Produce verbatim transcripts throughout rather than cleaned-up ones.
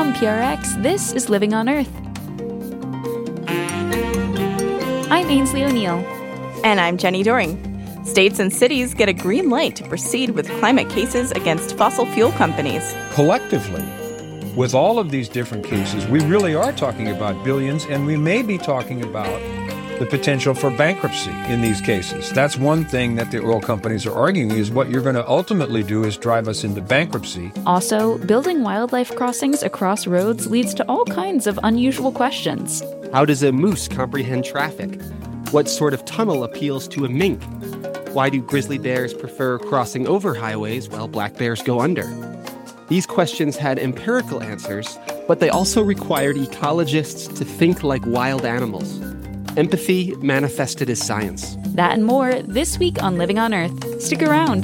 From P R X, this is Living on Earth. I'm Ainsley O'Neill. And I'm Jenny Doring. States and cities get a green light to proceed with climate cases against fossil fuel companies. Collectively, with all of these different cases, we really are talking about billions, and we may be talking about the potential for bankruptcy in these cases. That's one thing that the oil companies are arguing, is what you're going to ultimately do is drive us into bankruptcy. Also, building wildlife crossings across roads leads to all kinds of unusual questions. How does a moose comprehend traffic? What sort of tunnel appeals to a mink? Why do grizzly bears prefer crossing over highways while black bears go under? These questions had empirical answers, but they also required ecologists to think like wild animals. Empathy manifested as science. That and more this week on Living on Earth. Stick around.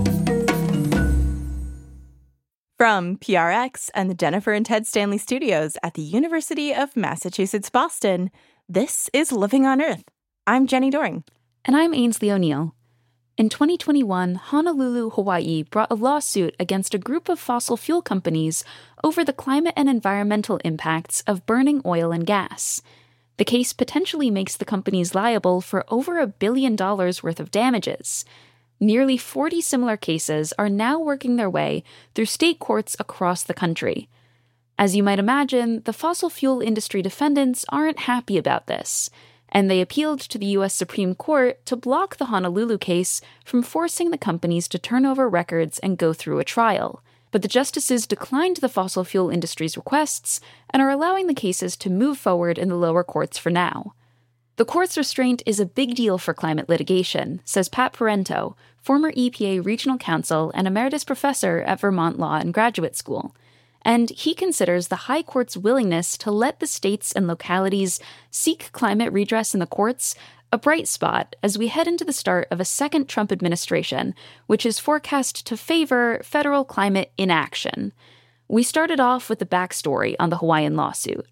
From P R X and the Jennifer and Ted Stanley Studios at the University of Massachusetts, Boston, this is Living on Earth. I'm Jenny Doring. And I'm Ainsley O'Neill. In twenty twenty-one, Honolulu, Hawaii brought a lawsuit against a group of fossil fuel companies over the climate and environmental impacts of burning oil and gas. The case potentially makes the companies liable for over a billion dollars worth of damages. Nearly forty similar cases are now working their way through state courts across the country. As you might imagine, the fossil fuel industry defendants aren't happy about this, and they appealed to the U S Supreme Court to block the Honolulu case from forcing the companies to turn over records and go through a trial. But the justices declined the fossil fuel industry's requests and are allowing the cases to move forward in the lower courts for now. The court's restraint is a big deal for climate litigation, says Pat Parento, former E P A regional counsel and emeritus professor at Vermont Law and Graduate School. And he considers the High Court's willingness to let the states and localities seek climate redress in the courts a bright spot as we head into the start of a second Trump administration, which is forecast to favor federal climate inaction. We started off with the backstory on the Hawaiian lawsuit.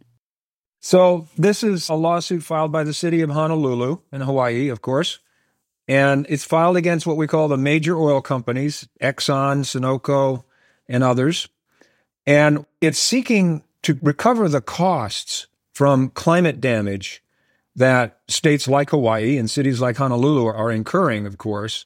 So this is a lawsuit filed by the city of Honolulu in Hawaii, of course, and it's filed against what we call the major oil companies, Exxon, Sunoco, and others. And it's seeking to recover the costs from climate damage that states like Hawaii and cities like Honolulu are incurring, of course,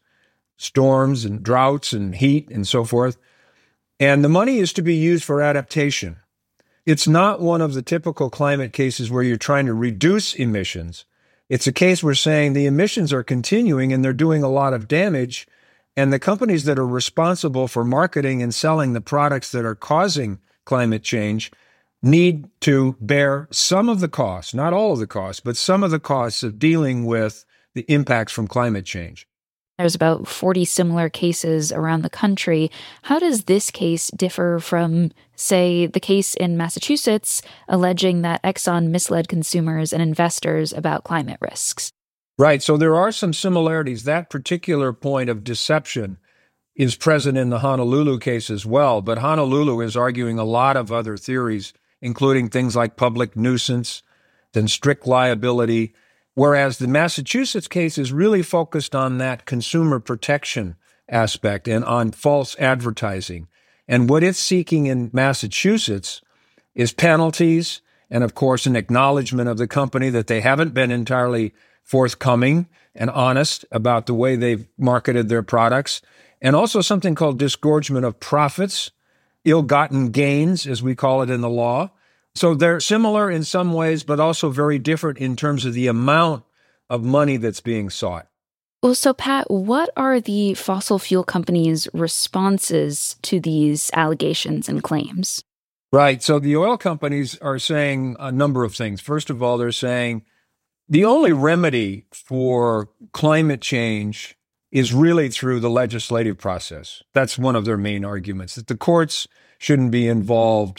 storms and droughts and heat and so forth. And the money is to be used for adaptation. It's not one of the typical climate cases where you're trying to reduce emissions. It's a case where saying the emissions are continuing and they're doing a lot of damage, and the companies that are responsible for marketing and selling the products that are causing climate change need to bear some of the costs, not all of the costs, but some of the costs of dealing with the impacts from climate change. There's about forty similar cases around the country. How does this case differ from, say, the case in Massachusetts alleging that Exxon misled consumers and investors about climate risks? Right. So there are some similarities. That particular point of deception is present in the Honolulu case as well, but Honolulu is arguing a lot of other theories, including things like public nuisance and strict liability, whereas the Massachusetts case is really focused on that consumer protection aspect and on false advertising. And what it's seeking in Massachusetts is penalties and, of course, an acknowledgement of the company that they haven't been entirely forthcoming and honest about the way they've marketed their products, and also something called disgorgement of profits, ill-gotten gains, as we call it in the law. So they're similar in some ways, but also very different in terms of the amount of money that's being sought. Well, so Pat, what are the fossil fuel companies' responses to these allegations and claims? Right. So the oil companies are saying a number of things. First of all, they're saying the only remedy for climate change is really through the legislative process. That's one of their main arguments, that the courts shouldn't be involved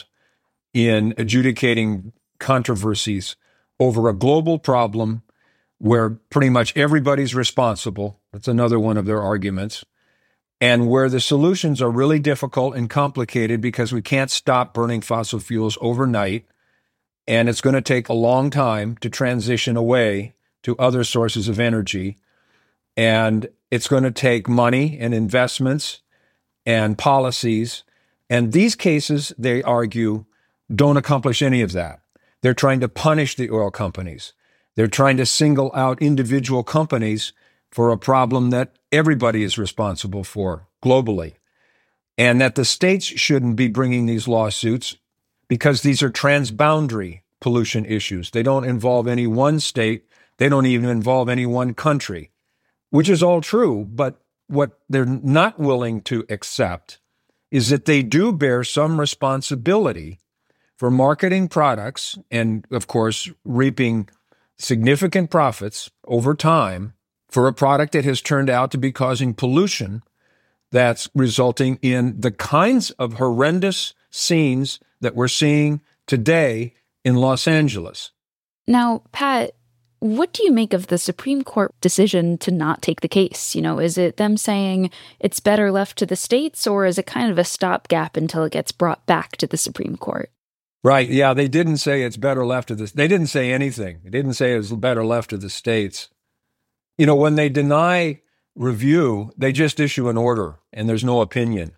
in adjudicating controversies over a global problem where pretty much everybody's responsible. That's another one of their arguments. And where the solutions are really difficult and complicated because we can't stop burning fossil fuels overnight. And it's going to take a long time to transition away to other sources of energy. And it's going to take money and investments and policies. And these cases, they argue, don't accomplish any of that. They're trying to punish the oil companies. They're trying to single out individual companies for a problem that everybody is responsible for globally. And that the states shouldn't be bringing these lawsuits because these are transboundary pollution issues. They don't involve any one state. They don't even involve any one country, which is all true. But what they're not willing to accept is that they do bear some responsibility for marketing products and, of course, reaping significant profits over time for a product that has turned out to be causing pollution that's resulting in the kinds of horrendous scenes that we're seeing today in Los Angeles. Now, Pat, what do you make of the Supreme Court decision to not take the case? You know, is it them saying it's better left to the states, or is it kind of a stopgap until it gets brought back to the Supreme Court? Right. Yeah, they didn't say it's better left to the. They didn't say anything. They didn't say it was better left to the states. You know, when they deny review, they just issue an order and there's no opinion.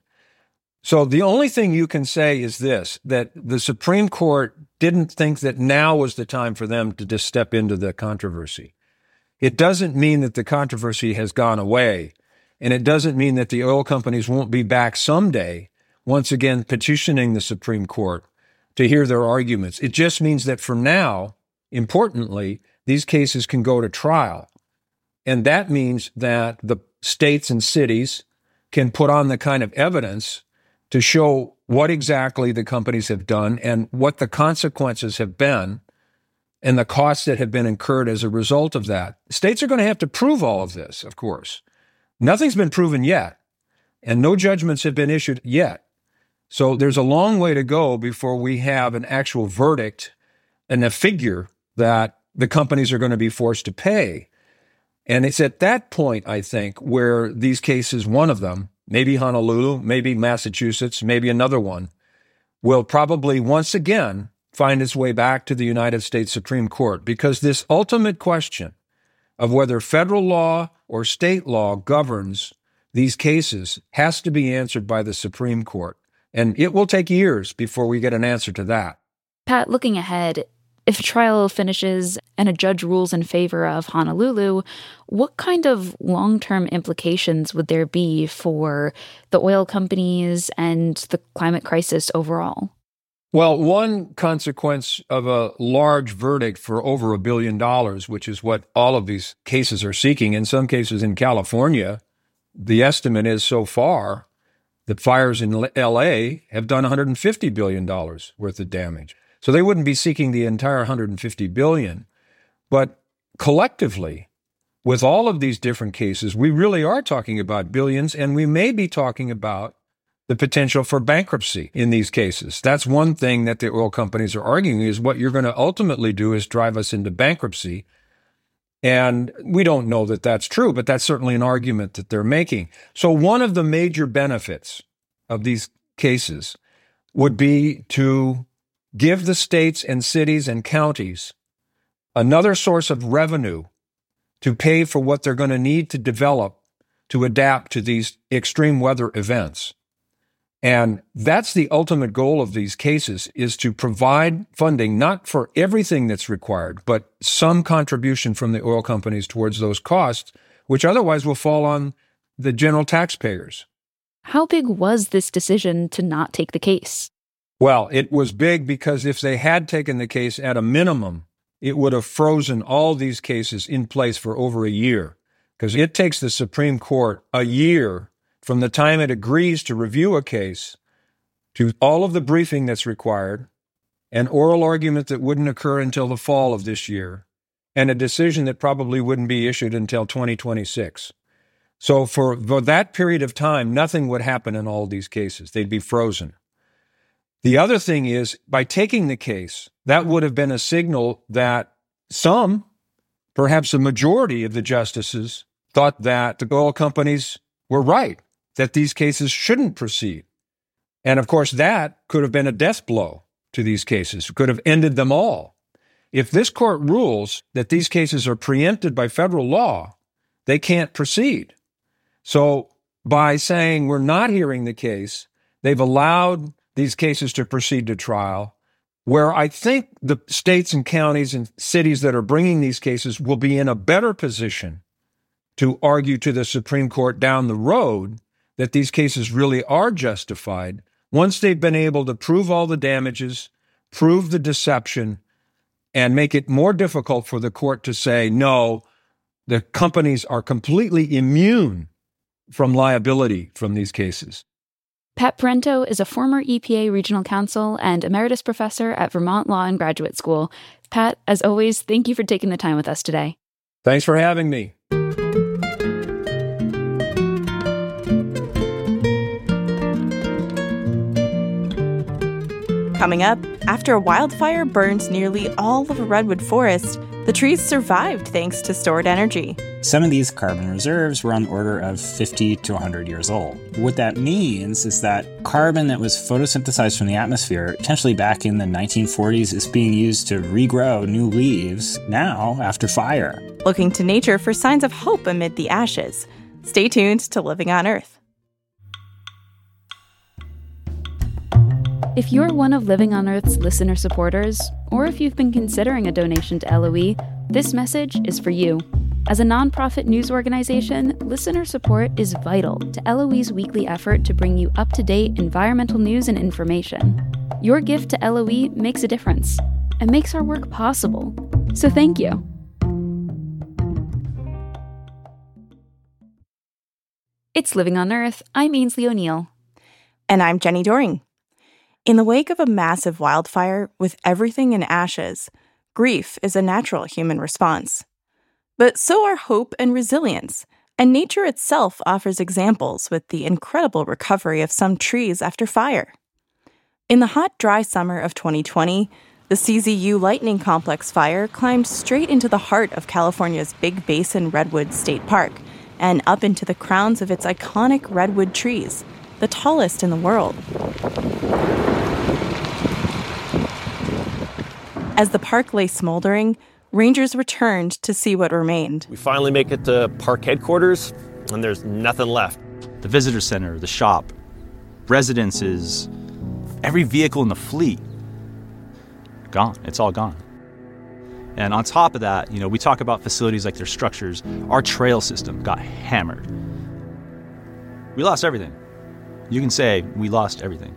So the only thing you can say is this, that the Supreme Court didn't think that now was the time for them to just step into the controversy. It doesn't mean that the controversy has gone away, and it doesn't mean that the oil companies won't be back someday, once again petitioning the Supreme Court to hear their arguments. It just means that for now, importantly, these cases can go to trial. And that means that the states and cities can put on the kind of evidence to show what exactly the companies have done and what the consequences have been and the costs that have been incurred as a result of that. States are going to have to prove all of this, of course. Nothing's been proven yet, and no judgments have been issued yet. So there's a long way to go before we have an actual verdict and a figure that the companies are going to be forced to pay. And it's at that point, I think, where these cases, one of them, maybe Honolulu, maybe Massachusetts, maybe another one, will probably once again find its way back to the United States Supreme Court, because this ultimate question of whether federal law or state law governs these cases has to be answered by the Supreme Court. And it will take years before we get an answer to that. Pat, looking ahead, if a trial finishes and a judge rules in favor of Honolulu, what kind of long-term implications would there be for the oil companies and the climate crisis overall? Well, one consequence of a large verdict for over a billion dollars, which is what all of these cases are seeking, in some cases in California, the estimate is so far that fires in L A have done one hundred fifty billion dollars worth of damage. So they wouldn't be seeking the entire one hundred fifty billion dollars. But collectively, with all of these different cases, we really are talking about billions, and we may be talking about the potential for bankruptcy in these cases. That's one thing that the oil companies are arguing, is what you're going to ultimately do is drive us into bankruptcy. And we don't know that that's true, but that's certainly an argument that they're making. So one of the major benefits of these cases would be to give the states and cities and counties another source of revenue to pay for what they're going to need to develop to adapt to these extreme weather events. And that's the ultimate goal of these cases, is to provide funding, not for everything that's required, but some contribution from the oil companies towards those costs, which otherwise will fall on the general taxpayers. How big was this decision to not take the case? Well, it was big because if they had taken the case at a minimum, it would have frozen all these cases in place for over a year, because it takes the Supreme Court a year from the time it agrees to review a case to all of the briefing that's required, an oral argument that wouldn't occur until the fall of this year, and a decision that probably wouldn't be issued until twenty twenty-six. So for, for that period of time, nothing would happen in all these cases. They'd be frozen. The other thing is, by taking the case, that would have been a signal that some, perhaps a majority of the justices, thought that the oil companies were right, that these cases shouldn't proceed. And of course, that could have been a death blow to these cases, could have ended them all. If this court rules that these cases are preempted by federal law, they can't proceed. So by saying we're not hearing the case, they've allowed these cases to proceed to trial. where I think the states and counties and cities that are bringing these cases will be in a better position to argue to the Supreme Court down the road that these cases really are justified once they've been able to prove all the damages, prove the deception, and make it more difficult for the court to say, no, the companies are completely immune from liability from these cases. Pat Parento is a former E P A regional counsel and emeritus professor at Vermont Law and Graduate School. Pat, as always, thank you for taking the time with us today. Thanks for having me. Coming up, after a wildfire burned nearly all of a redwood forest, the trees survived thanks to stored energy. Some of these carbon reserves were on the order of fifty to one hundred years old. What that means is that carbon that was photosynthesized from the atmosphere, potentially back in the nineteen forties, is being used to regrow new leaves now after fire. Looking to nature for signs of hope amid the ashes. Stay tuned to Living on Earth. If you're one of Living on Earth's listener supporters, or if you've been considering a donation to L O E, this message is for you. As a nonprofit news organization, listener support is vital to L O E's weekly effort to bring you up-to-date environmental news and information. Your gift to L O E makes a difference and makes our work possible. So thank you. It's Living on Earth. I'm Ainsley O'Neill. And I'm Jenny Doring. In the wake of a massive wildfire with everything in ashes, grief is a natural human response. But so are hope and resilience, and nature itself offers examples with the incredible recovery of some trees after fire. In the hot, dry summer of twenty twenty, the C Z U Lightning Complex fire climbed straight into the heart of California's Big Basin Redwood State Park and up into the crowns of its iconic redwood trees, the tallest in the world. As the park lay smoldering, rangers returned to see what remained. We finally make it to park headquarters, and there's nothing left. The visitor center, the shop, residences, every vehicle in the fleet, gone. It's all gone. And on top of that, you know, we talk about facilities like their structures. Our trail system got hammered. We lost everything. You can say we lost everything.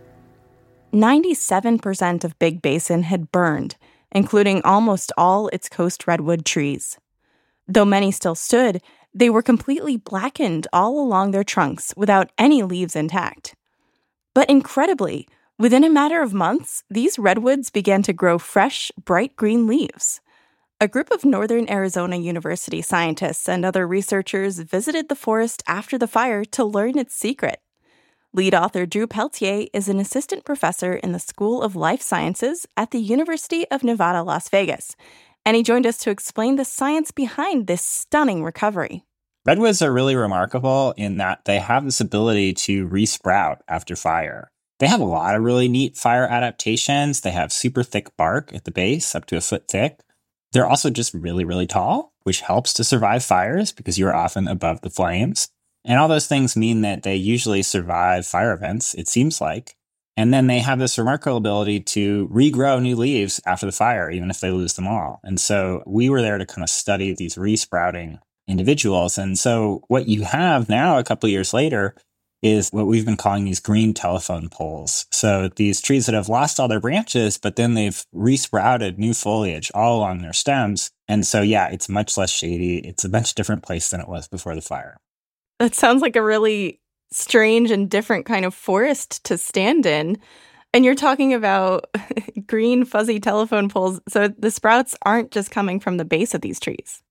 ninety-seven percent of Big Basin had burned, including almost all its coast redwood trees. Though many still stood, they were completely blackened all along their trunks without any leaves intact. But incredibly, within a matter of months, these redwoods began to grow fresh, bright green leaves. A group of Northern Arizona University scientists and other researchers visited the forest after the fire to learn its secret. Lead author Drew Peltier is an assistant professor in the School of Life Sciences at the University of Nevada, Las Vegas, and he joined us to explain the science behind this stunning recovery. Redwoods are really remarkable in that they have this ability to resprout after fire. They have a lot of really neat fire adaptations. They have super thick bark at the base, up to a foot thick. They're also just really, really tall, which helps to survive fires because you're often above the flames. And all those things mean that they usually survive fire events, it seems like. And then they have this remarkable ability to regrow new leaves after the fire, even if they lose them all. And so we were there to kind of study these resprouting individuals. And so what you have now, a couple of years later, is what we've been calling these green telephone poles. So these trees that have lost all their branches, but then they've resprouted new foliage all along their stems. And so, yeah, it's much less shady. It's a much different place than it was before the fire. That sounds like a really strange and different kind of forest to stand in. And you're talking about green, fuzzy telephone poles. So the sprouts aren't just coming from the base of these trees.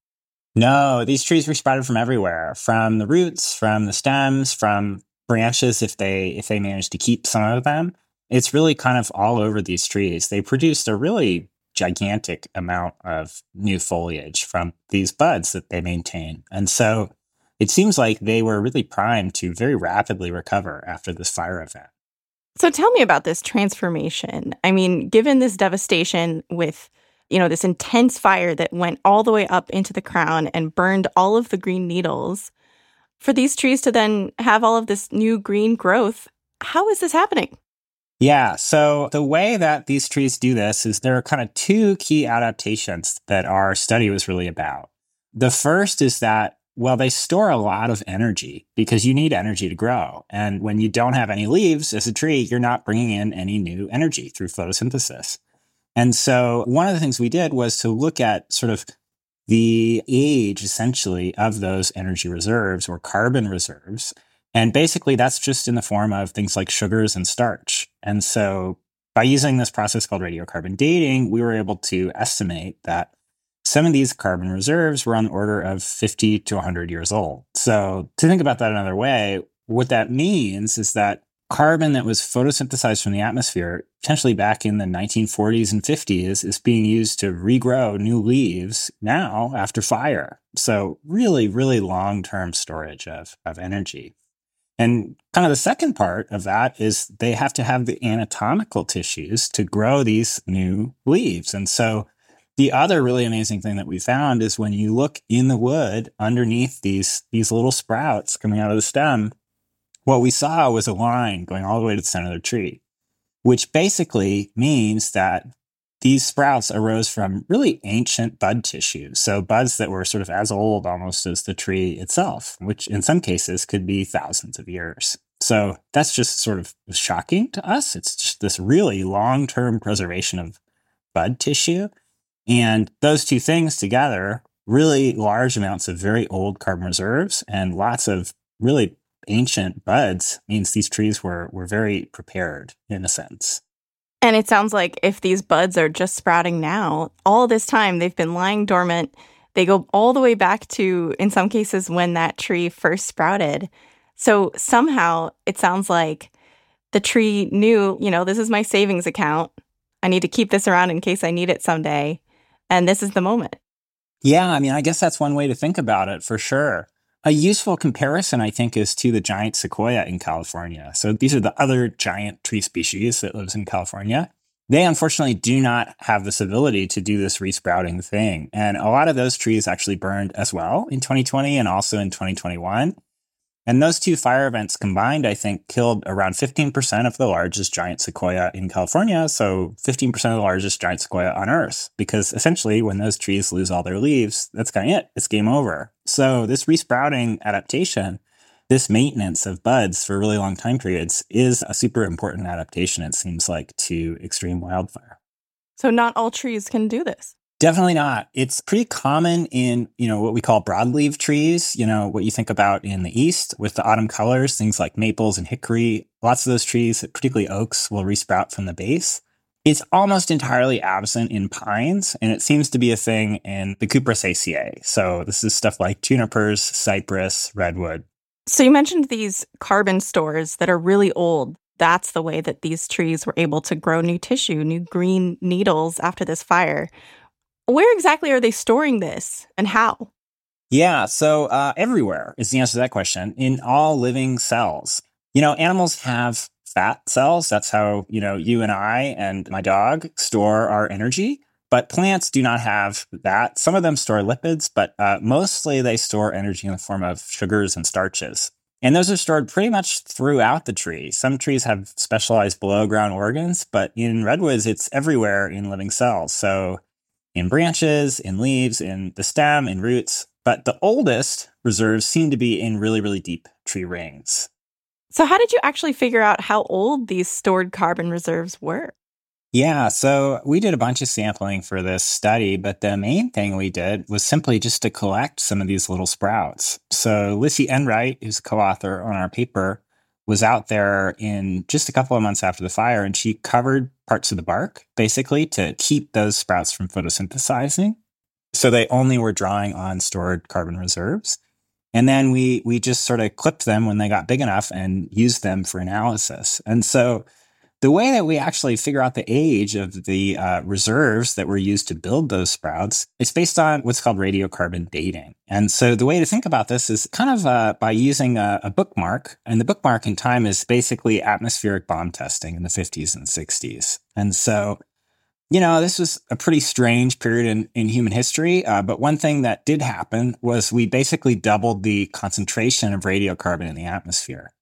No, these trees were sprouted from everywhere, from the roots, from the stems, from branches if they if they managed to keep some of them. It's really kind of all over these trees. They produced a really gigantic amount of new foliage from these buds that they maintain. And so it seems like they were really primed to very rapidly recover after this fire event. So tell me about this transformation. I mean, given this devastation with, you know, this intense fire that went all the way up into the crown and burned all of the green needles, for these trees to then have all of this new green growth, how is this happening? Yeah, so the way that these trees do this is there are kind of two key adaptations that our study was really about. The first is that, well, they store a lot of energy because you need energy to grow. And when you don't have any leaves as a tree, you're not bringing in any new energy through photosynthesis. And so one of the things we did was to look at sort of the age, essentially, of those energy reserves or carbon reserves. And basically, that's just in the form of things like sugars and starch. And so by using this process called radiocarbon dating, we were able to estimate that some of these carbon reserves were on the order of fifty to one hundred years old. So to think about that another way, what that means is that carbon that was photosynthesized from the atmosphere, potentially back in the nineteen forties and fifties, is being used to regrow new leaves now after fire. So really, really long-term storage of, of energy. And kind of the second part of that is they have to have the anatomical tissues to grow these new leaves. And so the other really amazing thing that we found is when you look in the wood underneath these, these little sprouts coming out of the stem, what we saw was a line going all the way to the center of the tree, which basically means that these sprouts arose from really ancient bud tissue. So buds that were sort of as old almost as the tree itself, which in some cases could be thousands of years. So that's just sort of shocking to us. It's just this really long-term preservation of bud tissue. And those two things together, really large amounts of very old carbon reserves and lots of really ancient buds, means these trees were, were very prepared in a sense. And it sounds like if these buds are just sprouting now, all this time they've been lying dormant. They go all the way back to, in some cases, when that tree first sprouted. So somehow it sounds like the tree knew, you know, this is my savings account. I need to keep this around in case I need it someday. And this is the moment. Yeah, I mean, I guess that's one way to think about it for sure. A useful comparison, I think, is to the giant sequoia in California. So these are the other giant tree species that lives in California. They unfortunately do not have this ability to do this resprouting thing. And a lot of those trees actually burned as well in twenty twenty and also in twenty twenty-one. And those two fire events combined, I think, killed around fifteen percent of the largest giant sequoia in California. So fifteen percent of the largest giant sequoia on Earth. Because essentially, when those trees lose all their leaves, that's kind of it. It's game over. So this resprouting adaptation, this maintenance of buds for really long time periods, is a super important adaptation, it seems like, to extreme wildfire. So not all trees can do this. Definitely not. It's pretty common in, you know, what we call broadleaf trees, you know, what you think about in the East with the autumn colors, things like maples and hickory. Lots of those trees, particularly oaks, will resprout from the base. It's almost entirely absent in pines, and it seems to be a thing in the Cupressaceae. So this is stuff like junipers, cypress, redwood. So you mentioned these carbon stores that are really old. That's the way that these trees were able to grow new tissue, new green needles after this fire. Where exactly are they storing this and how? Yeah, so uh, everywhere is the answer to that question. In all living cells. You know, animals have fat cells. That's how, you know, you and I and my dog store our energy. But plants do not have that. Some of them store lipids, but uh, mostly they store energy in the form of sugars and starches. And those are stored pretty much throughout the tree. Some trees have specialized below ground organs, but in redwoods, it's everywhere in living cells. So in branches, in leaves, in the stem, in roots. But the oldest reserves seem to be in really, really deep tree rings. So how did you actually figure out how old these stored carbon reserves were? Yeah, so we did a bunch of sampling for this study, but the main thing we did was simply just to collect some of these little sprouts. So Lissy Enright, who's a co-author on our paper, was out there in just a couple of months after the fire, and she covered parts of the bark, basically, to keep those sprouts from photosynthesizing. So they only were drawing on stored carbon reserves. And then we we just sort of clipped them when they got big enough and used them for analysis. And so the way that we actually figure out the age of the uh, reserves that were used to build those sprouts is based on what's called radiocarbon dating. And so the way to think about this is kind of uh, by using a, a bookmark. And the bookmark in time is basically atmospheric bomb testing in the fifties and sixties. And so, you know, this was a pretty strange period in, in human history. Uh, but one thing that did happen was we basically doubled the concentration of radiocarbon in the atmosphere.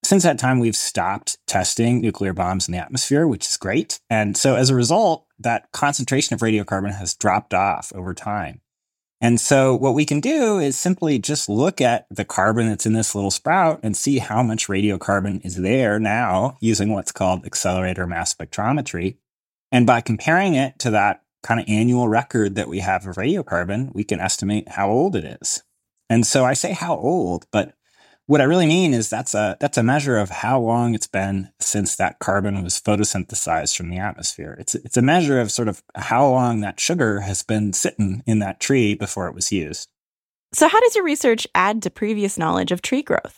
Since that time, we've stopped testing nuclear bombs in the atmosphere, which is great. And so as a result, that concentration of radiocarbon has dropped off over time. And so what we can do is simply just look at the carbon that's in this little sprout and see how much radiocarbon is there now using what's called accelerator mass spectrometry. And by comparing it to that kind of annual record that we have of radiocarbon, we can estimate how old it is. And so I say how old, but what I really mean is that's a that's a measure of how long it's been since that carbon was photosynthesized from the atmosphere. It's it's a measure of sort of how long that sugar has been sitting in that tree before it was used. So how does your research add to previous knowledge of tree growth?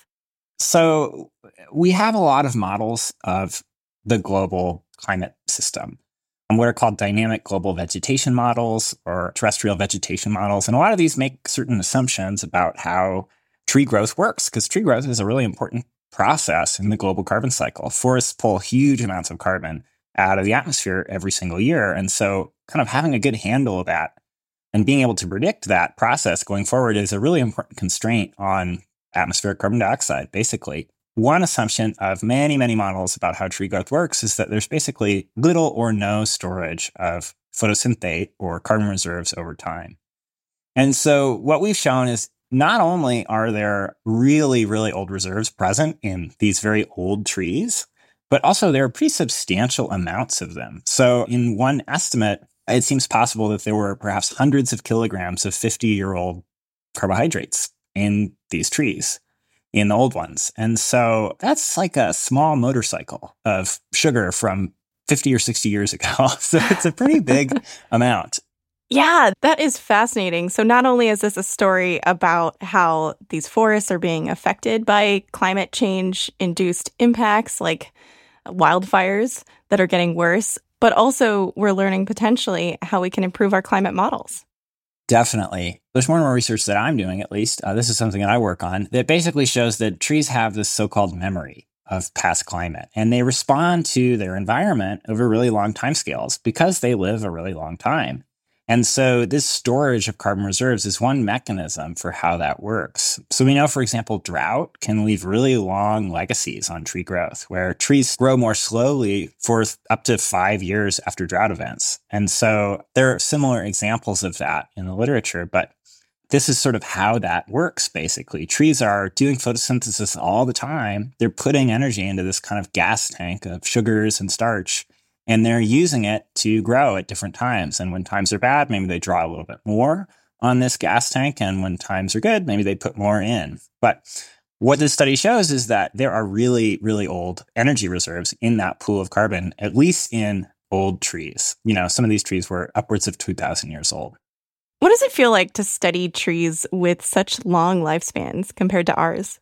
So we have a lot of models of the global climate system, and what are called dynamic global vegetation models or terrestrial vegetation models. And a lot of these make certain assumptions about how tree growth works, because tree growth is a really important process in the global carbon cycle. Forests pull huge amounts of carbon out of the atmosphere every single year. And so kind of having a good handle of that and being able to predict that process going forward is a really important constraint on atmospheric carbon dioxide, basically. One assumption of many, many models about how tree growth works is that there's basically little or no storage of photosynthate or carbon reserves over time. And so what we've shown is not only are there really, really old reserves present in these very old trees, but also there are pretty substantial amounts of them. So in one estimate, it seems possible that there were perhaps hundreds of kilograms of fifty-year-old carbohydrates in these trees, in the old ones. And so that's like a small motorcycle of sugar from fifty or sixty years ago. So it's a pretty big amount. Yeah, that is fascinating. So not only is this a story about how these forests are being affected by climate change-induced impacts like wildfires that are getting worse, but also we're learning potentially how we can improve our climate models. Definitely. There's more and more research that I'm doing, at least. Uh, this is something that I work on that basically shows that trees have this so-called memory of past climate, and they respond to their environment over really long timescales because they live a really long time. And so this storage of carbon reserves is one mechanism for how that works. So we know, for example, drought can leave really long legacies on tree growth, where trees grow more slowly for up to five years after drought events. And so there are similar examples of that in the literature, but this is sort of how that works, basically. Trees are doing photosynthesis all the time. They're putting energy into this kind of gas tank of sugars and starch, and they're using it to grow at different times. And when times are bad, maybe they draw a little bit more on this gas tank. And when times are good, maybe they put more in. But what this study shows is that there are really, really old energy reserves in that pool of carbon, at least in old trees. You know, some of these trees were upwards of two thousand years old. What does it feel like to study trees with such long lifespans compared to ours?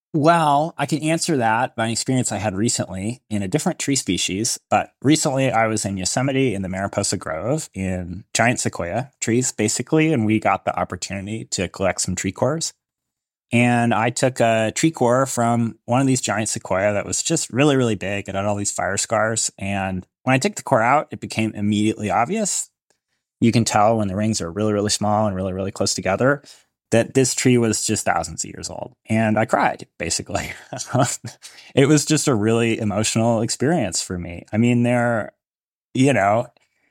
Well, I can answer that by an experience I had recently in a different tree species. But recently I was in Yosemite in the Mariposa Grove in giant sequoia trees, basically, and we got the opportunity to collect some tree cores. And I took a tree core from one of these giant sequoia that was just really, really big. It had all these fire scars. And when I took the core out, it became immediately obvious. You can tell when the rings are really, really small and really, really close together that this tree was just thousands of years old. And I cried, basically. It was just a really emotional experience for me. I mean, there, you know,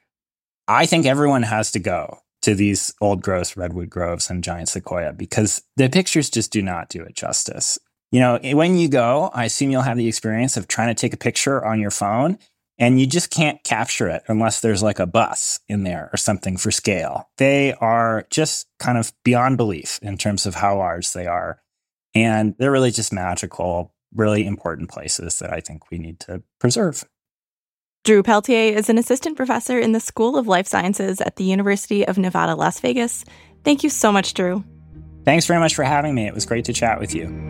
I think everyone has to go to these old growth redwood groves and giant sequoia because the pictures just do not do it justice. You know, when you go, I assume you'll have the experience of trying to take a picture on your phone, and you just can't capture it unless there's like a bus in there or something for scale. They are just kind of beyond belief in terms of how large they are. And they're really just magical, really important places that I think we need to preserve. Drew Peltier is an assistant professor in the School of Life Sciences at the University of Nevada, Las Vegas. Thank you so much, Drew. Thanks very much for having me. It was great to chat with you.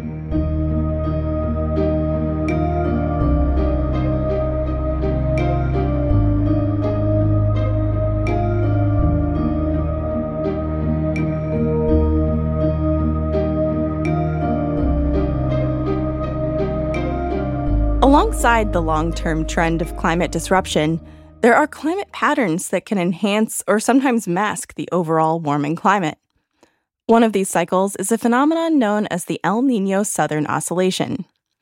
Alongside the long-term trend of climate disruption, there are climate patterns that can enhance or sometimes mask the overall warming climate. One of these cycles is a phenomenon known as the El Niño Southern Oscillation.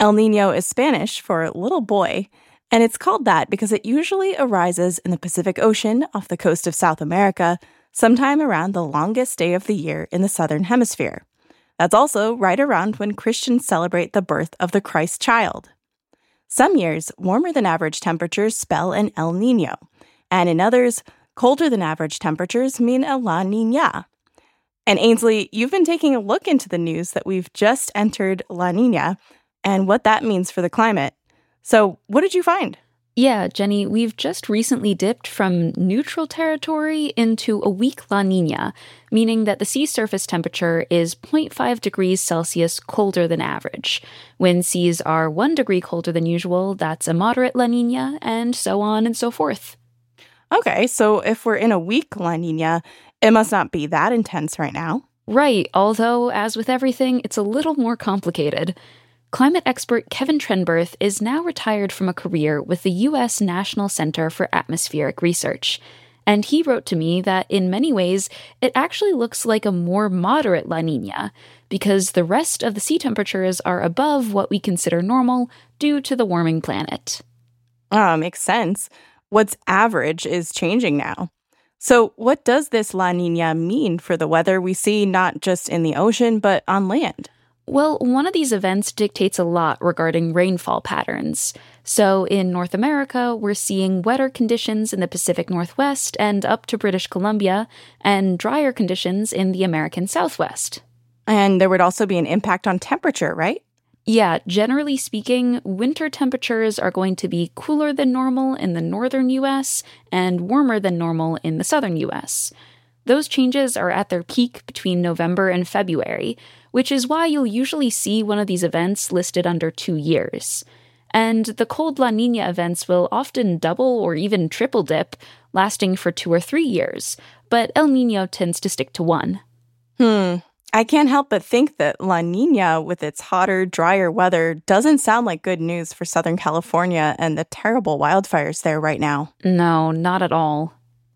El Nino is Spanish for little boy, and it's called that because it usually arises in the Pacific Ocean off the coast of South America, sometime around the longest day of the year in the Southern Hemisphere. That's also right around when Christians celebrate the birth of the Christ child. Some years, warmer than average temperatures spell an El Nino, and in others, colder than average temperatures mean a La Niña. And Ainsley, you've been taking a look into the news that we've just entered La Niña and what that means for the climate. So what did you find? Yeah, Jenny, we've just recently dipped from neutral territory into a weak La Niña, meaning that the sea surface temperature is zero point five degrees Celsius colder than average. When seas are one degree colder than usual, that's a moderate La Niña, and so on and so forth. Okay, so if we're in a weak La Niña, it must not be that intense right now. Right, although, as with everything, it's a little more complicated. Climate expert Kevin Trenberth is now retired from a career with the U S National Center for Atmospheric Research, and he wrote to me that in many ways it actually looks like a more moderate La Niña, because the rest of the sea temperatures are above what we consider normal due to the warming planet. Ah, makes sense. What's average is changing now. So what does this La Niña mean for the weather we see not just in the ocean but on land? Well, one of these events dictates a lot regarding rainfall patterns. So in North America, we're seeing wetter conditions in the Pacific Northwest and up to British Columbia, and drier conditions in the American Southwest. And there would also be an impact on temperature, right? Yeah, generally speaking, winter temperatures are going to be cooler than normal in the northern U S and warmer than normal in the southern U S. Those changes are at their peak between November and February, which is why you'll usually see one of these events listed under two years. And the cold La Niña events will often double or even triple dip, lasting for two or three years, but El Niño tends to stick to one. Hmm. I can't help but think that La Niña, with its hotter, drier weather, doesn't sound like good news for Southern California and the terrible wildfires there right now. No, not at all.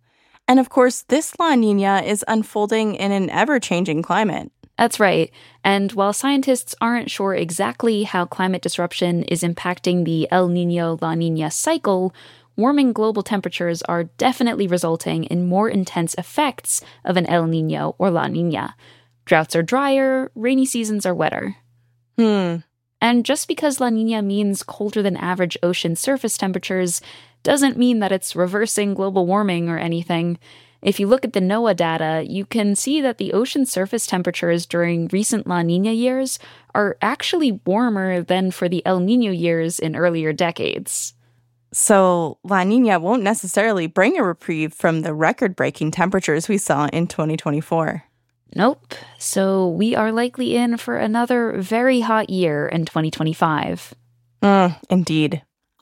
And of course, this La Niña is unfolding in an ever-changing climate. That's right. And while scientists aren't sure exactly how climate disruption is impacting the El Niño-La Niña cycle, warming global temperatures are definitely resulting in more intense effects of an El Niño or La Niña. Droughts are drier, rainy seasons are wetter. Hmm. And just because La Niña means colder than average ocean surface temperatures doesn't mean that it's reversing global warming or anything. If you look at the NOAA data, you can see that the ocean surface temperatures during recent La Niña years are actually warmer than for the El Niño years in earlier decades. So La Niña won't necessarily bring a reprieve from the record-breaking temperatures we saw in twenty twenty-four. Nope. So we are likely in for another very hot year in twenty twenty-five. Mm, indeed.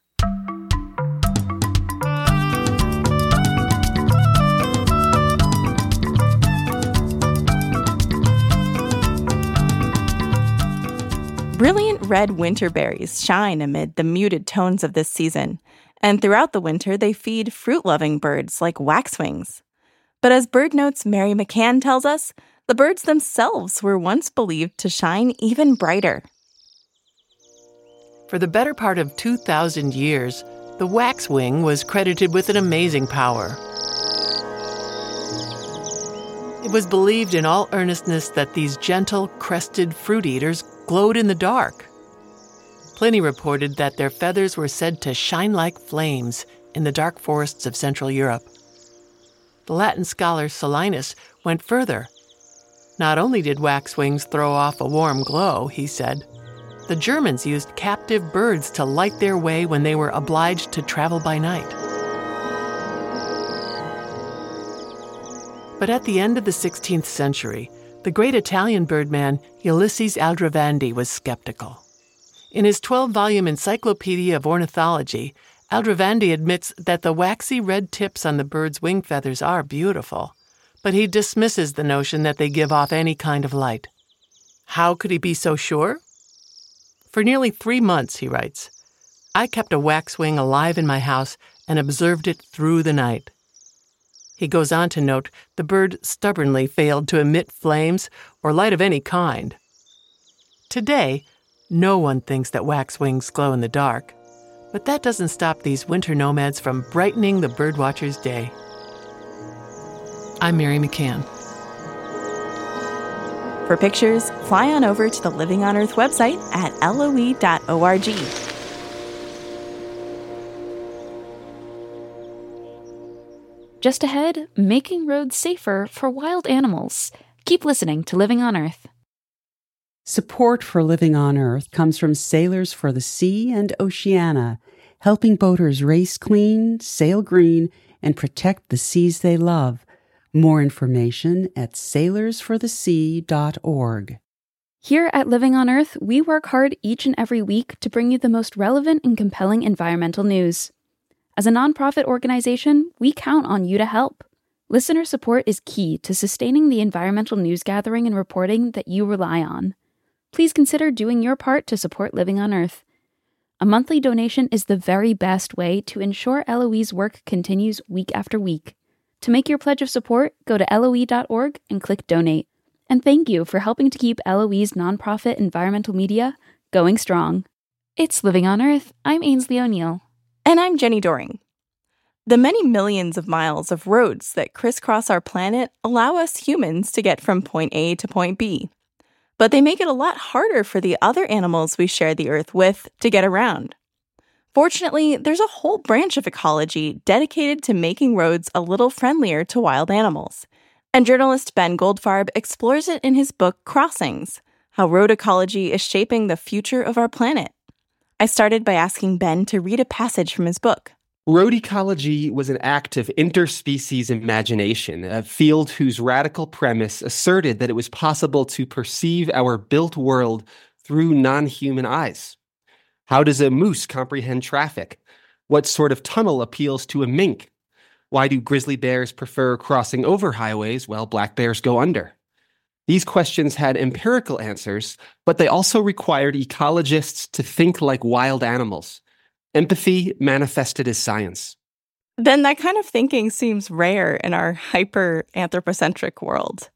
Brilliant red winter berries shine amid the muted tones of this season, and throughout the winter they feed fruit-loving birds like waxwings. But as BirdNote's Mary McCann tells us, the birds themselves were once believed to shine even brighter. For the better part of two thousand years, the waxwing was credited with an amazing power. It was believed in all earnestness that these gentle, crested fruit eaters glowed in the dark. Pliny reported that their feathers were said to shine like flames in the dark forests of Central Europe. The Latin scholar Solinus went further. Not only did waxwings throw off a warm glow, he said, the Germans used captive birds to light their way when they were obliged to travel by night. But at the end of the sixteenth century, the great Italian birdman Ulysses Aldrovandi was skeptical. In his twelve-volume Encyclopedia of Ornithology, Aldrovandi admits that the waxy red tips on the bird's wing feathers are beautiful, but he dismisses the notion that they give off any kind of light. How could he be so sure? For nearly three months, he writes, I kept a waxwing alive in my house and observed it through the night. He goes on to note the bird stubbornly failed to emit flames or light of any kind. Today, No one thinks that waxwings glow in the dark. But that doesn't stop these winter nomads from brightening the birdwatcher's day. I'm Mary McCann. For pictures, fly on over to the Living on Earth website at L O E dot org. Just ahead, making roads safer for wild animals. Keep listening to Living on Earth. Support for Living on Earth comes from Sailors for the Sea and Oceana, helping boaters race clean, sail green, and protect the seas they love. More information at sailors for the sea dot org. Here at Living on Earth, we work hard each and every week to bring you the most relevant and compelling environmental news. As a nonprofit organization, we count on you to help. Listener support is key to sustaining the environmental news gathering and reporting that you rely on. Please consider doing your part to support Living on Earth. A monthly donation is the very best way to ensure L O E's work continues week after week. To make your pledge of support, go to L O E dot org and click Donate. And thank you for helping to keep L O E's nonprofit environmental media going strong. It's Living on Earth. I'm Ainsley O'Neill. And I'm Jenny Doring. The many millions of miles of roads that crisscross our planet allow us humans to get from point A to point B. But they make it a lot harder for the other animals we share the Earth with to get around. Fortunately, there's a whole branch of ecology dedicated to making roads a little friendlier to wild animals. And journalist Ben Goldfarb explores it in his book Crossings, How Road Ecology is Shaping the Future of Our Planet. I started by asking Ben to read a passage from his book. Road ecology was an act of interspecies imagination, a field whose radical premise asserted that it was possible to perceive our built world through non-human eyes. How does a moose comprehend traffic? What sort of tunnel appeals to a mink? Why do grizzly bears prefer crossing over highways while black bears go under? These questions had empirical answers, but they also required ecologists to think like wild animals. Empathy manifested as science. Then that kind of thinking seems rare in our hyper-anthropocentric world.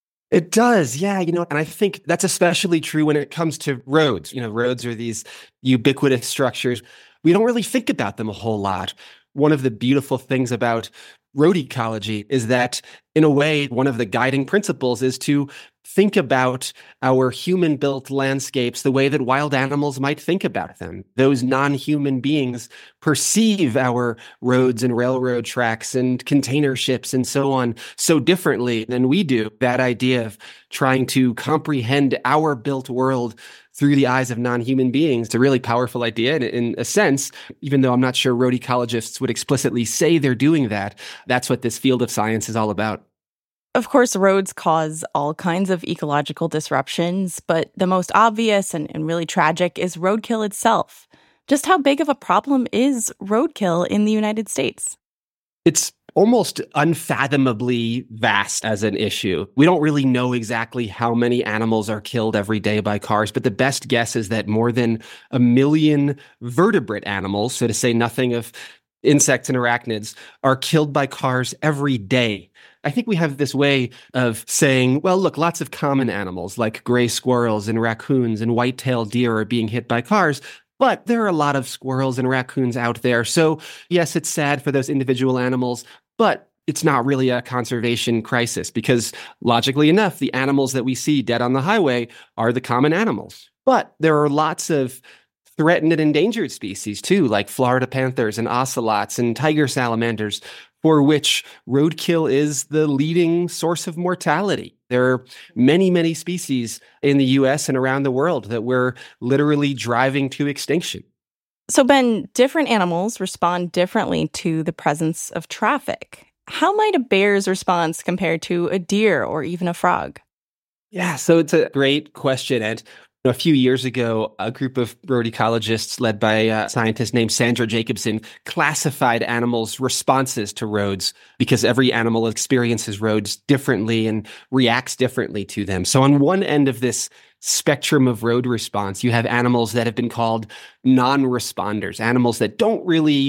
It does, yeah, you know, and I think that's especially true when it comes to roads. You know, roads are these ubiquitous structures. We don't really think about them a whole lot. One of the beautiful things about road ecology is that, in a way, one of the guiding principles is to think about our human-built landscapes the way that wild animals might think about them. Those non-human beings perceive our roads and railroad tracks and container ships and so on so differently than we do. That idea of trying to comprehend our built world through the eyes of non-human beings is a really powerful idea. And in a sense, even though I'm not sure road ecologists would explicitly say they're doing that, that's what this field of science is all about. Of course, roads cause all kinds of ecological disruptions, but the most obvious and, and really tragic is roadkill itself. Just how big of a problem is roadkill in the United States? It's almost unfathomably vast as an issue. We don't really know exactly how many animals are killed every day by cars, but the best guess is that more than a million vertebrate animals, so to say nothing of insects and arachnids, are killed by cars every day. I think we have this way of saying, well, look, lots of common animals like gray squirrels and raccoons and white-tailed deer are being hit by cars, but there are a lot of squirrels and raccoons out there. So yes, it's sad for those individual animals, but it's not really a conservation crisis because logically enough, the animals that we see dead on the highway are the common animals. But there are lots of threatened and endangered species too, like Florida panthers and ocelots and tiger salamanders, for which roadkill is the leading source of mortality. There are many, many species in the U S and around the world that we're literally driving to extinction. So, Ben, different animals respond differently to the presence of traffic. How might a bear's response compare to a deer or even a frog? Yeah, so it's a great question. And a few years ago, a group of road ecologists led by a scientist named Sandra Jacobson classified animals' responses to roads because every animal experiences roads differently and reacts differently to them. So on one end of this spectrum of road response, you have animals that have been called non-responders, animals that don't really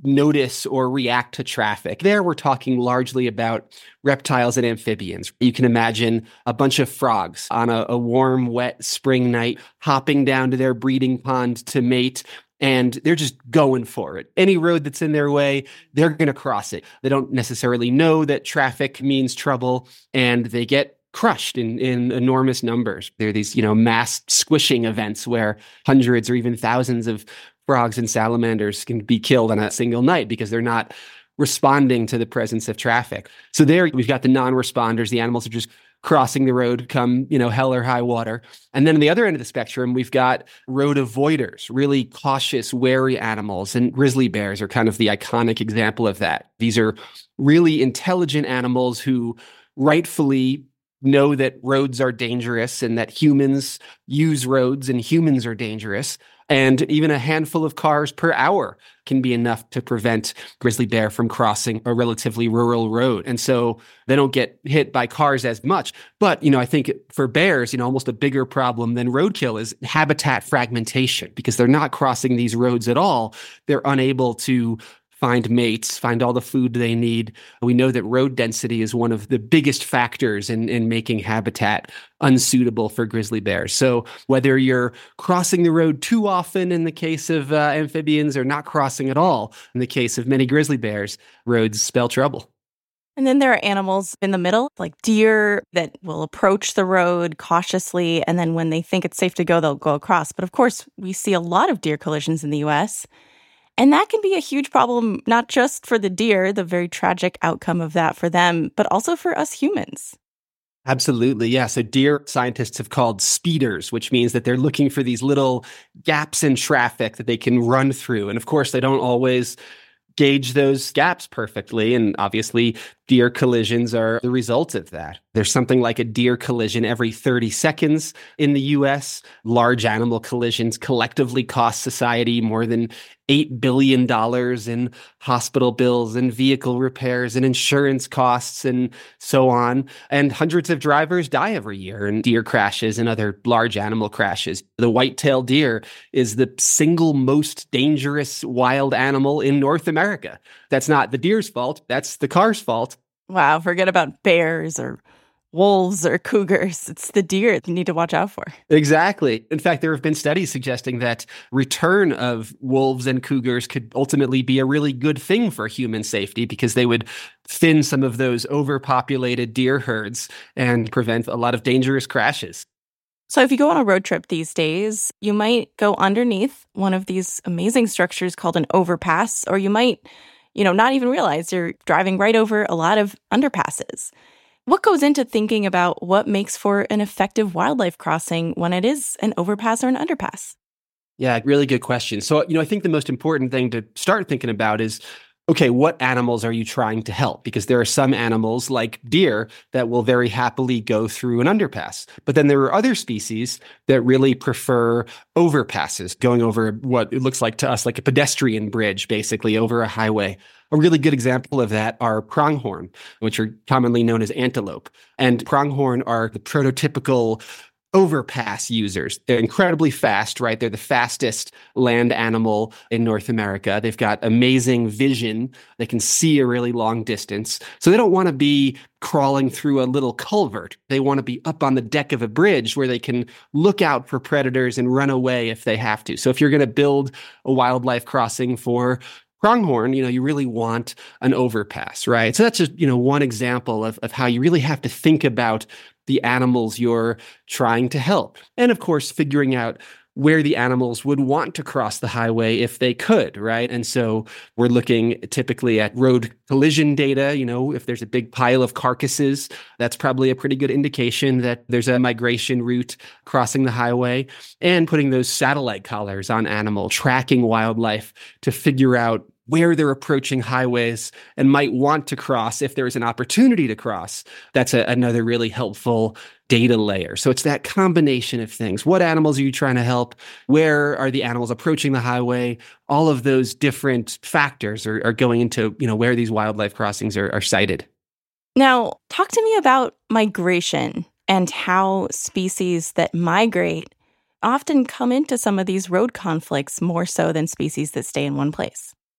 notice or react to traffic. There, we're talking largely about reptiles and amphibians. You can imagine a bunch of frogs on a, a warm, wet spring night hopping down to their breeding pond to mate, and they're just going for it. Any road that's in their way, they're going to cross it. They don't necessarily know that traffic means trouble, and they get crushed in, in enormous numbers. There are these, you know, mass squishing events where hundreds or even thousands of frogs and salamanders can be killed on a single night because they're not responding to the presence of traffic. So there we've got the non-responders. The animals are just crossing the road come, you know, hell or high water. And then on the other end of the spectrum, we've got road avoiders, really cautious, wary animals. And grizzly bears are kind of the iconic example of that. These are really intelligent animals who rightfully know that roads are dangerous and that humans use roads and humans are dangerous. And even a handful of cars per hour can be enough to prevent grizzly bear from crossing a relatively rural road. And so they don't get hit by cars as much. But, you know, I think for bears, you know, almost a bigger problem than roadkill is habitat fragmentation, because they're not crossing these roads at all. They're unable to find mates, find all the food they need. We know that road density is one of the biggest factors in, in making habitat unsuitable for grizzly bears. So whether you're crossing the road too often in the case of uh, amphibians or not crossing at all in the case of many grizzly bears, roads spell trouble. And then there are animals in the middle, like deer, that will approach the road cautiously, and then when they think it's safe to go, they'll go across. But of course, we see a lot of deer collisions in the U S, and that can be a huge problem, not just for the deer, the very tragic outcome of that for them, but also for us humans. Absolutely. Yeah. So deer scientists have called speeders, which means that they're looking for these little gaps in traffic that they can run through. And of course, they don't always gauge those gaps perfectly. And obviously, deer collisions are the result of that. There's something like a deer collision every thirty seconds in the U S. Large animal collisions collectively cost society more than eight billion dollars in hospital bills and vehicle repairs and insurance costs and so on. And hundreds of drivers die every year in deer crashes and other large animal crashes. The white-tailed deer is the single most dangerous wild animal in North America. That's not the deer's fault. That's the car's fault. Wow, forget about bears or wolves or cougars. It's the deer you need to watch out for. Exactly. In fact, there have been studies suggesting that return of wolves and cougars could ultimately be a really good thing for human safety, because they would thin some of those overpopulated deer herds and prevent a lot of dangerous crashes. So if you go on a road trip these days, you might go underneath one of these amazing structures called an overpass, or you might, you know, not even realize you're driving right over a lot of underpasses. What goes into thinking about what makes for an effective wildlife crossing when it is an overpass or an underpass? Yeah, really good question. So, you know, I think the most important thing to start thinking about is, okay, what animals are you trying to help? Because there are some animals like deer that will very happily go through an underpass. But then there are other species that really prefer overpasses, going over what it looks like to us like a pedestrian bridge, basically over a highway. A really good example of that are pronghorn, which are commonly known as antelope. And pronghorn are the prototypical overpass users. They're incredibly fast, right? They're the fastest land animal in North America. They've got amazing vision. They can see a really long distance. So they don't want to be crawling through a little culvert. They want to be up on the deck of a bridge where they can look out for predators and run away if they have to. So if you're going to build a wildlife crossing for pronghorn, you know, you really want an overpass, right? So that's just, you know, one example of, of how you really have to think about the animals you're trying to help. And of course, figuring out where the animals would want to cross the highway if they could, right? And so we're looking typically at road collision data. You know, if there's a big pile of carcasses, that's probably a pretty good indication that there's a migration route crossing the highway, and putting those satellite collars on animal, tracking wildlife to figure out where they're approaching highways and might want to cross if there is an opportunity to cross. That's a, another really helpful data layer. So it's that combination of things. What animals are you trying to help? Where are the animals approaching the highway? All of those different factors are, are going into, you know, where these wildlife crossings are, are sited. Now, talk to me about migration and how species that migrate often come into some of these road conflicts more so than species that stay in one place.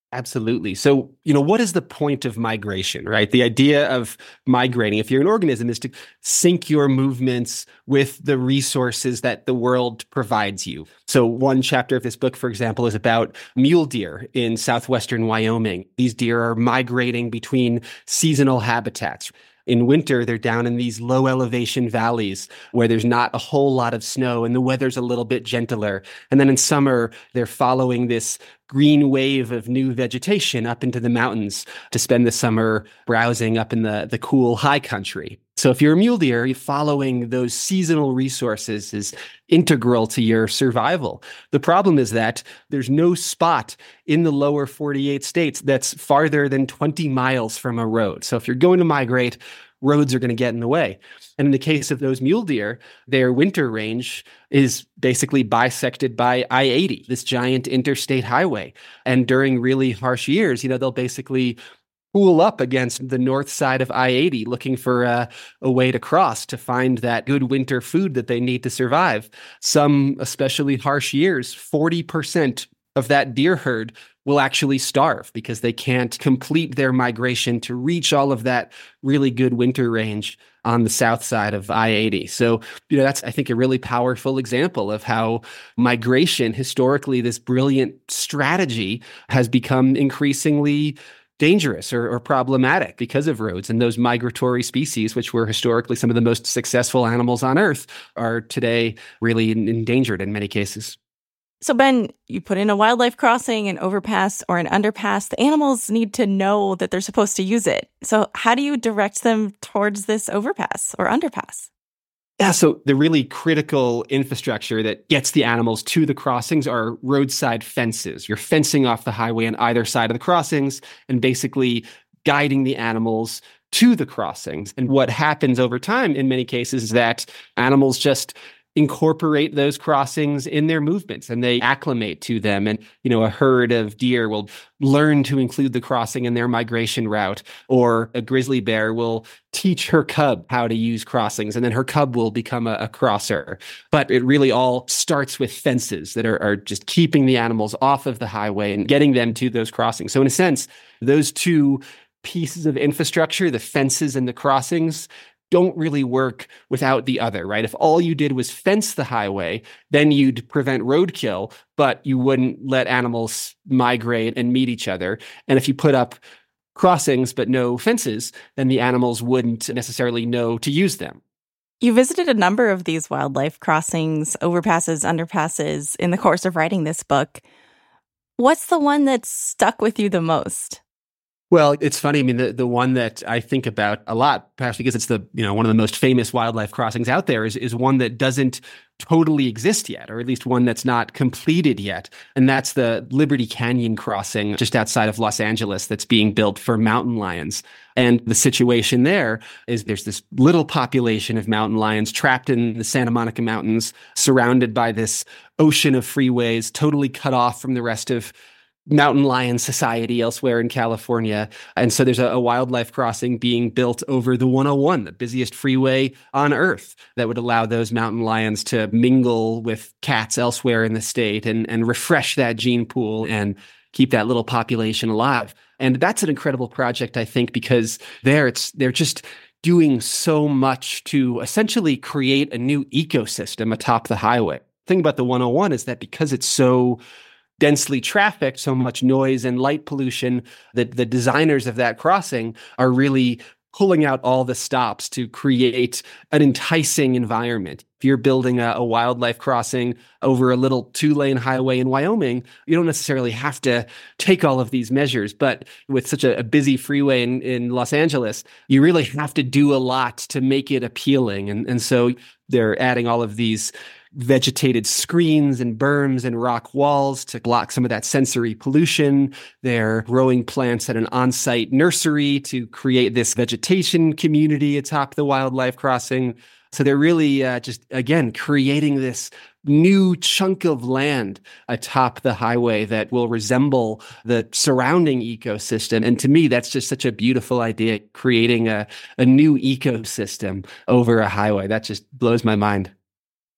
Absolutely. So, you know, what is the point of migration, right? The idea of migrating, if you're an organism, is to sync your movements with the resources that the world provides you. So one chapter of this book, for example, is about mule deer in southwestern Wyoming. These deer are migrating between seasonal habitats. In winter, they're down in these low elevation valleys where there's not a whole lot of snow and the weather's a little bit gentler. And then in summer, they're following this green wave of new vegetation up into the mountains to spend the summer browsing up in the, the cool high country. So if you're a mule deer, following those seasonal resources is integral to your survival. The problem is that there's no spot in the lower forty-eight states that's farther than twenty miles from a road. So if you're going to migrate, roads are going to get in the way. And in the case of those mule deer, their winter range is basically bisected by I eighty, this giant interstate highway. And during really harsh years, you know, they'll basically pool up against the north side of I eighty, looking for a, a way to cross to find that good winter food that they need to survive. Some especially harsh years, forty percent of that deer herd will actually starve because they can't complete their migration to reach all of that really good winter range on the south side of I eighty. So, you know, that's, I think, a really powerful example of how migration, historically, this brilliant strategy, has become increasingly dangerous or, or problematic because of roads. And those migratory species, which were historically some of the most successful animals on Earth, are today really endangered in many cases. So, Ben, you put in a wildlife crossing, an overpass, or an underpass. The animals need to know that they're supposed to use it. So how do you direct them towards this overpass or underpass? Yeah, so the really critical infrastructure that gets the animals to the crossings are roadside fences. You're fencing off the highway on either side of the crossings and basically guiding the animals to the crossings. And what happens over time in many cases is that animals just incorporate those crossings in their movements and they acclimate to them. And, you know, a herd of deer will learn to include the crossing in their migration route, or a grizzly bear will teach her cub how to use crossings, and then her cub will become a, a crosser. But it really all starts with fences that are, are just keeping the animals off of the highway and getting them to those crossings. So in a sense, those two pieces of infrastructure, the fences and the crossings, don't really work without the other, right? If all you did was fence the highway, then you'd prevent roadkill, but you wouldn't let animals migrate and meet each other. And if you put up crossings but no fences, then the animals wouldn't necessarily know to use them. You visited a number of these wildlife crossings, overpasses, underpasses in the course of writing this book. What's the one that stuck with you the most? Well, it's funny. I mean, the, the one that I think about a lot, perhaps because it's the, you know, one of the most famous wildlife crossings out there, is, is one that doesn't totally exist yet, or at least one that's not completed yet. And that's the Liberty Canyon crossing just outside of Los Angeles that's being built for mountain lions. And the situation there is there's this little population of mountain lions trapped in the Santa Monica Mountains, surrounded by this ocean of freeways, totally cut off from the rest of mountain lion society elsewhere in California. And so there's a, a wildlife crossing being built over the one oh one, the busiest freeway on Earth, that would allow those mountain lions to mingle with cats elsewhere in the state and, and refresh that gene pool and keep that little population alive. And that's an incredible project, I think, because there it's they're just doing so much to essentially create a new ecosystem atop the highway. The thing about the one oh one is that because it's so densely trafficked, so much noise and light pollution, that the designers of that crossing are really pulling out all the stops to create an enticing environment. If you're building a, a wildlife crossing over a little two-lane highway in Wyoming, you don't necessarily have to take all of these measures. But with such a, a busy freeway in, in Los Angeles, you really have to do a lot to make it appealing. And, and so they're adding all of these vegetated screens and berms and rock walls to block some of that sensory pollution. They're growing plants at an on-site nursery to create this vegetation community atop the wildlife crossing. So they're really uh, just, again, creating this new chunk of land atop the highway that will resemble the surrounding ecosystem. And to me, that's just such a beautiful idea, creating a, a new ecosystem over a highway. That just blows my mind.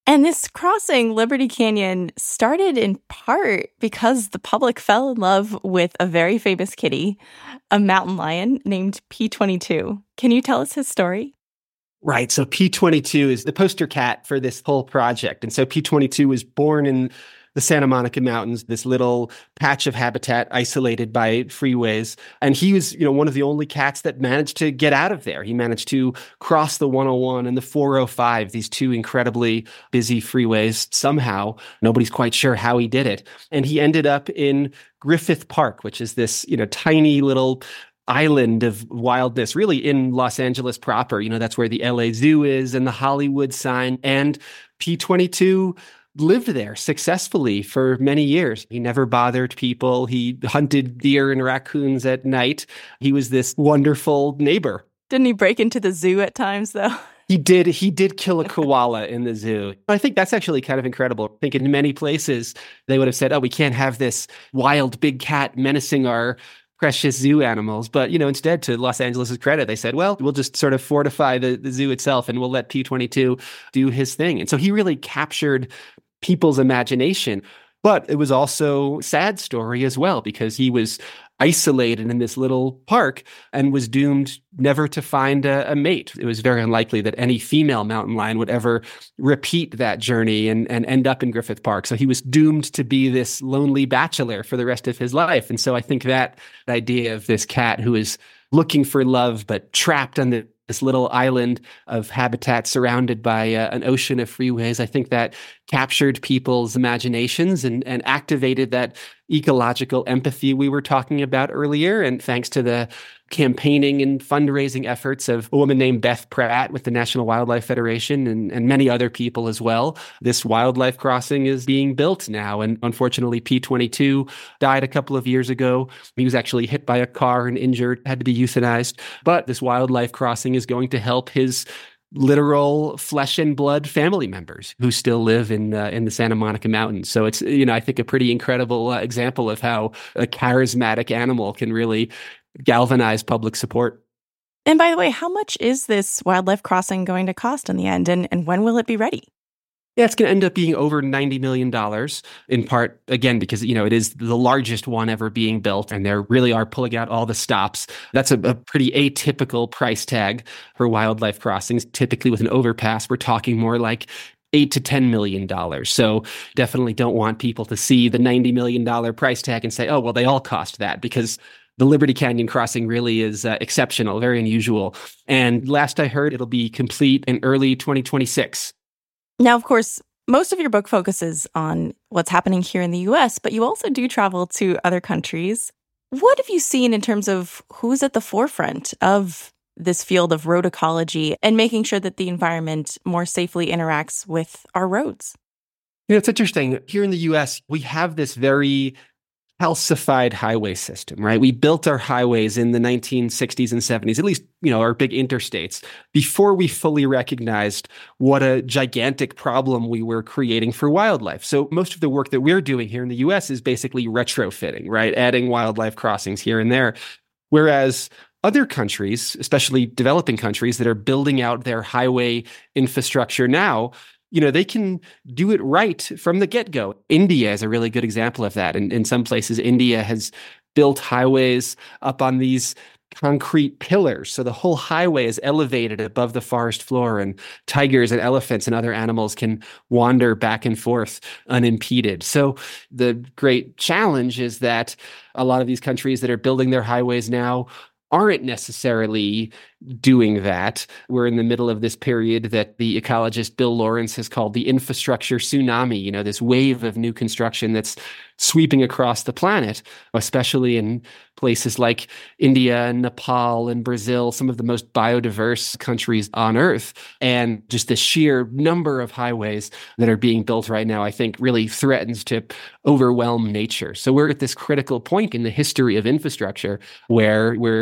And this crossing, Liberty Canyon, started in part because the public fell in love with a very famous kitty, a mountain lion named P twenty-two. Can you tell us his story? Right. So P twenty-two is the poster cat for this whole project. And so P twenty-two was born in the Santa Monica Mountains, this little patch of habitat isolated by freeways. And he was, you know, one of the only cats that managed to get out of there. He managed to cross the one oh one and the four oh five, these two incredibly busy freeways somehow. Nobody's quite sure how he did it. And he ended up in Griffith Park, which is this, you know, tiny little island of wildness, really in Los Angeles proper. You know, that's where the L A Zoo is and the Hollywood sign. And P twenty-two lived there successfully for many years. He never bothered people. He hunted deer and raccoons at night. He was this wonderful neighbor. Didn't he break into the zoo at times, though? He did. He did kill a koala in the zoo. I think that's actually kind of incredible. I think in many places they would have said, oh, we can't have this wild big cat menacing our precious zoo animals. But, you know, instead, to Los Angeles' credit, they said, well, we'll just sort of fortify the, the zoo itself and we'll let P twenty-two do his thing. And so he really captured people's imagination. But it was also a sad story as well, because he was isolated in this little park and was doomed never to find a, a mate. It was very unlikely that any female mountain lion would ever repeat that journey and, and end up in Griffith Park. So he was doomed to be this lonely bachelor for the rest of his life. And so I think that idea of this cat who is looking for love but trapped on the this little island of habitat surrounded by uh, an ocean of freeways, I think that captured people's imaginations and, and activated that ecological empathy we were talking about earlier. And thanks to the campaigning and fundraising efforts of a woman named Beth Pratt with the National Wildlife Federation and, and many other people as well, this wildlife crossing is being built now. And unfortunately, P twenty-two died a couple of years ago. He was actually hit by a car and injured, had to be euthanized. But this wildlife crossing is going to help his literal flesh and blood family members who still live in uh, in the Santa Monica Mountains. So it's, you know, I think a pretty incredible uh, example of how a charismatic animal can really galvanize public support. And by the way, how much is this wildlife crossing going to cost in the end, and, and when will it be ready? Yeah, it's going to end up being over ninety million dollars, in part, again, because, you know, it is the largest one ever being built, and they really are pulling out all the stops. That's a, a pretty atypical price tag for wildlife crossings. Typically with an overpass, we're talking more like eight to ten million dollars. So definitely don't want people to see the ninety million dollars price tag and say, oh, well, they all cost that, because the Liberty Canyon crossing really is uh, exceptional, very unusual. And last I heard, it'll be complete in early twenty twenty-six. Now, of course, most of your book focuses on what's happening here in the U S, but you also do travel to other countries. What have you seen in terms of who's at the forefront of this field of road ecology and making sure that the environment more safely interacts with our roads? You know, it's interesting. Here in the U S, we have this very calcified highway system, right? We built our highways in the nineteen sixties and seventies, at least, you know, our big interstates, before we fully recognized what a gigantic problem we were creating for wildlife. So most of the work that we're doing here in the U S is basically retrofitting, right? Adding wildlife crossings here and there. Whereas other countries, especially developing countries that are building out their highway infrastructure now, you know, they can do it right from the get-go. India is a really good example of that. And in some places, India has built highways up on these concrete pillars. So the whole highway is elevated above the forest floor, and tigers and elephants and other animals can wander back and forth unimpeded. So the great challenge is that a lot of these countries that are building their highways now aren't necessarily doing that. We're in the middle of this period that the ecologist Bill Lawrence has called the infrastructure tsunami, you know, this wave of new construction that's sweeping across the planet, especially in places like India and Nepal and Brazil, some of the most biodiverse countries on Earth. And just the sheer number of highways that are being built right now, I think, really threatens to overwhelm nature. So we're at this critical point in the history of infrastructure where we're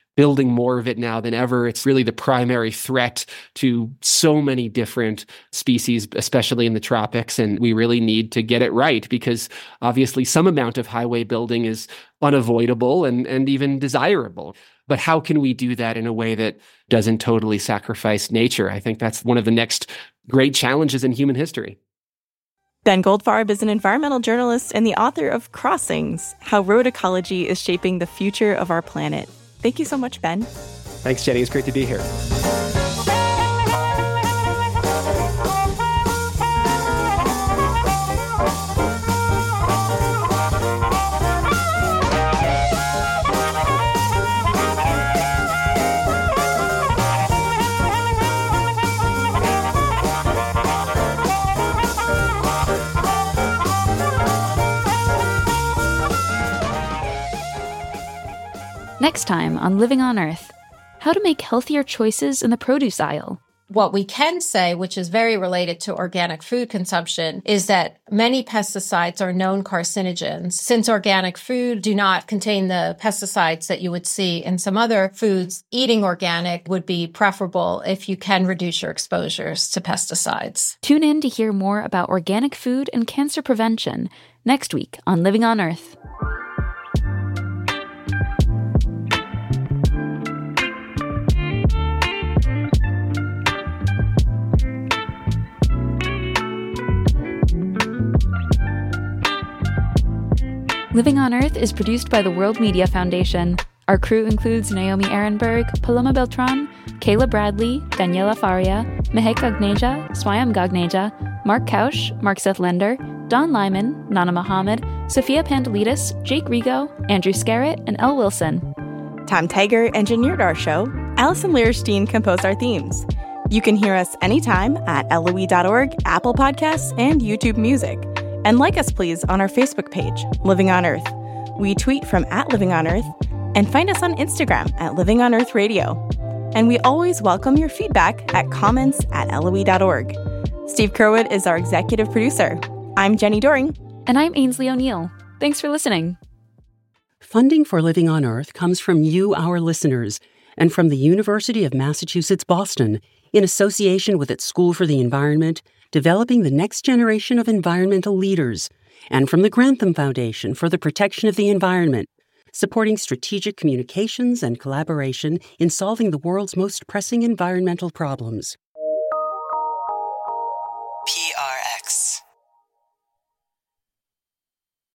building more of it now than ever. It's really the primary threat to so many different species, especially in the tropics. And we really need to get it right because obviously some amount of highway building is unavoidable and, and even desirable. But how can we do that in a way that doesn't totally sacrifice nature? I think that's one of the next great challenges in human history. Ben Goldfarb is an environmental journalist and the author of Crossings, How Road Ecology is Shaping the Future of Our Planet. Thank you so much, Ben. Thanks, Jenny. It's great to be here. Next time on Living on Earth, how to make healthier choices in the produce aisle. What we can say, which is very related to organic food consumption, is that many pesticides are known carcinogens. Since organic food do not contain the pesticides that you would see in some other foods, eating organic would be preferable if you can reduce your exposures to pesticides. Tune in to hear more about organic food and cancer prevention next week on Living on Earth. Living on Earth is produced by the World Media Foundation. Our crew includes Naomi Ehrenberg, Paloma Beltran, Kayla Bradley, Daniela Faria, Mehek Gagneja, Swayam Gagneja, Mark Kausch, Mark Seth Lender, Don Lyman, Nana Mohammed, Sophia Pandelides, Jake Rigo, Andrew Scarrett, and Elle Wilson. Tom Tiger engineered our show. Allison Lierstein composed our themes. You can hear us anytime at L O E dot org, Apple Podcasts, and YouTube Music. And like us, please, on our Facebook page, Living on Earth. We tweet from at Living on Earth, and find us on Instagram at Living on Earth Radio. And we always welcome your feedback at comments at L O E dot org. Steve Curwood is our executive producer. I'm Jenny Doring. And I'm Ainsley O'Neill. Thanks for listening. Funding for Living on Earth comes from you, our listeners, and from the University of Massachusetts Boston, in association with its School for the Environment, developing the next generation of environmental leaders, and from the Grantham Foundation for the Protection of the Environment, supporting strategic communications and collaboration in solving the world's most pressing environmental problems.